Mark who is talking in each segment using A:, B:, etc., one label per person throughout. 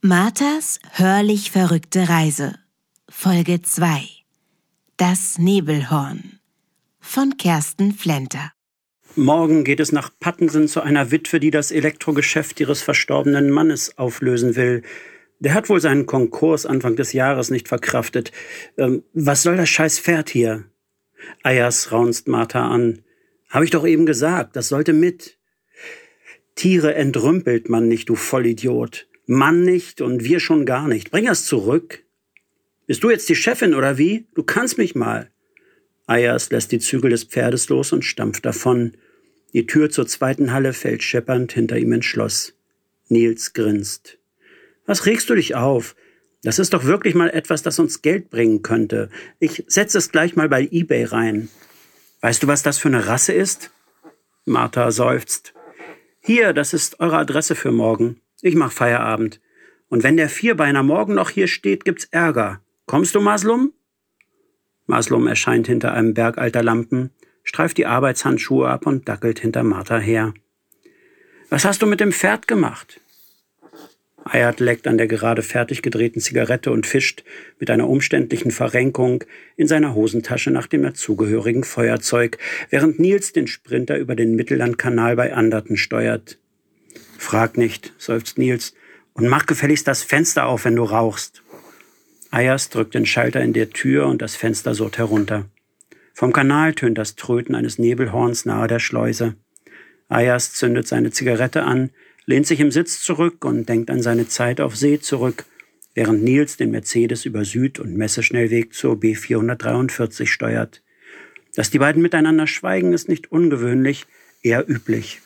A: Marthas hörlich verrückte Reise. Folge 2. Das Nebelhorn von Kersten Flenter.
B: Morgen geht es nach Pattensen zu einer Witwe, die das Elektrogeschäft ihres verstorbenen Mannes auflösen will. Der hat wohl seinen Konkurs Anfang des Jahres nicht verkraftet. Was soll das scheiß Pferd hier? Ayers raunzt Martha an. Hab ich doch eben gesagt, das sollte mit. Tiere entrümpelt man nicht, du Vollidiot. Mann nicht und wir schon gar nicht. Bring es zurück. Bist du jetzt die Chefin oder wie? Du kannst mich mal. Ayers lässt die Zügel des Pferdes los und stampft davon. Die Tür zur zweiten Halle fällt scheppernd hinter ihm ins Schloss. Nils grinst. Was regst du dich auf? Das ist doch wirklich mal etwas, das uns Geld bringen könnte. Ich setze es gleich mal bei eBay rein. Weißt du, was das für eine Rasse ist? Martha seufzt. Hier, das ist eure Adresse für morgen. Ich mach Feierabend. Und wenn der Vierbeiner morgen noch hier steht, gibt's Ärger. Kommst du, Maslum? Maslum erscheint hinter einem Berg alter Lampen, streift die Arbeitshandschuhe ab und dackelt hinter Martha her. Was hast du mit dem Pferd gemacht? Ayat leckt an der gerade fertig gedrehten Zigarette und fischt mit einer umständlichen Verrenkung in seiner Hosentasche nach dem dazugehörigen Feuerzeug, während Nils den Sprinter über den Mittellandkanal bei Anderten steuert. Frag nicht, seufzt Nils, und mach gefälligst das Fenster auf, wenn du rauchst. Ayers drückt den Schalter in der Tür und das Fenster surrt herunter. Vom Kanal tönt das Tröten eines Nebelhorns nahe der Schleuse. Ayers zündet seine Zigarette an, lehnt sich im Sitz zurück und denkt an seine Zeit auf See zurück, während Nils den Mercedes über Süd- und Messeschnellweg zur B443 steuert. Dass die beiden miteinander schweigen, ist nicht ungewöhnlich, eher üblich.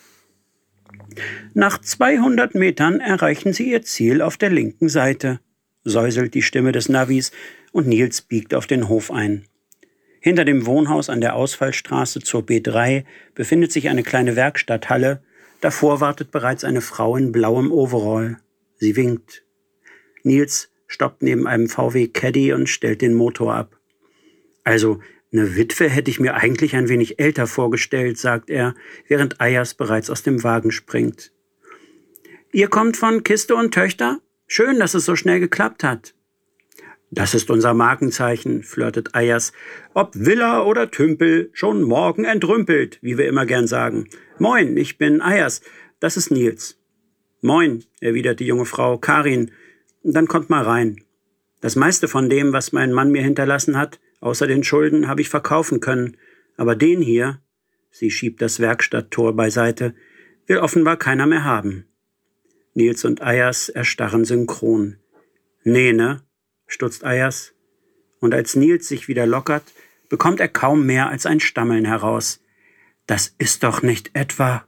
B: Nach 200 Metern erreichen sie ihr Ziel auf der linken Seite, säuselt die Stimme des Navis und Nils biegt auf den Hof ein. Hinter dem Wohnhaus an der Ausfallstraße zur B3 befindet sich eine kleine Werkstatthalle. Davor wartet bereits eine Frau in blauem Overall. Sie winkt. Nils stoppt neben einem VW Caddy und stellt den Motor ab. Also, eine Witwe hätte ich mir eigentlich ein wenig älter vorgestellt, sagt er, während Ayers bereits aus dem Wagen springt. Ihr kommt von Kiste und Töchter? Schön, dass es so schnell geklappt hat. Das ist unser Markenzeichen, flirtet Ayers. Ob Villa oder Tümpel, schon morgen entrümpelt, wie wir immer gern sagen. Moin, ich bin Ayers, das ist Nils. Moin, erwidert die junge Frau, Karin. Dann kommt mal rein. Das meiste von dem, was mein Mann mir hinterlassen hat, außer den Schulden, habe ich verkaufen können. Aber den hier, sie schiebt das Werkstatttor beiseite, will offenbar keiner mehr haben. Nils und Ayers erstarren synchron. Nee, ne? Stutzt Ayers. Und als Nils sich wieder lockert, bekommt er kaum mehr als ein Stammeln heraus. Das ist doch nicht etwa...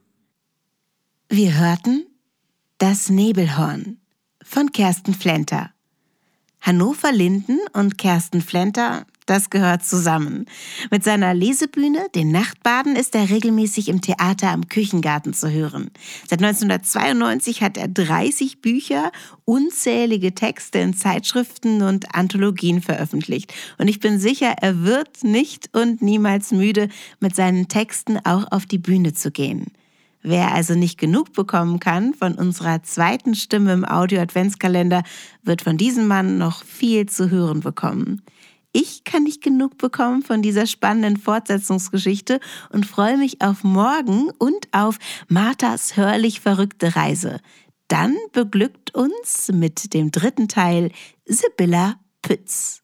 A: Wir hörten Das Nebelhorn von Kersten Flenter. Hannover Linden und Kersten Flenter, das gehört zusammen. Mit seiner Lesebühne, den Nachtbaden, ist er regelmäßig im Theater am Küchengarten zu hören. Seit 1992 hat er 30 Bücher, unzählige Texte in Zeitschriften und Anthologien veröffentlicht. Und ich bin sicher, er wird nicht und niemals müde, mit seinen Texten auch auf die Bühne zu gehen. Wer also nicht genug bekommen kann von unserer zweiten Stimme im Audio-Adventskalender, wird von diesem Mann noch viel zu hören bekommen. Ich kann nicht genug bekommen von dieser spannenden Fortsetzungsgeschichte und freue mich auf morgen und auf Marthas hörlich verrückte Reise. Dann beglückt uns mit dem dritten Teil Sibylla Pütz.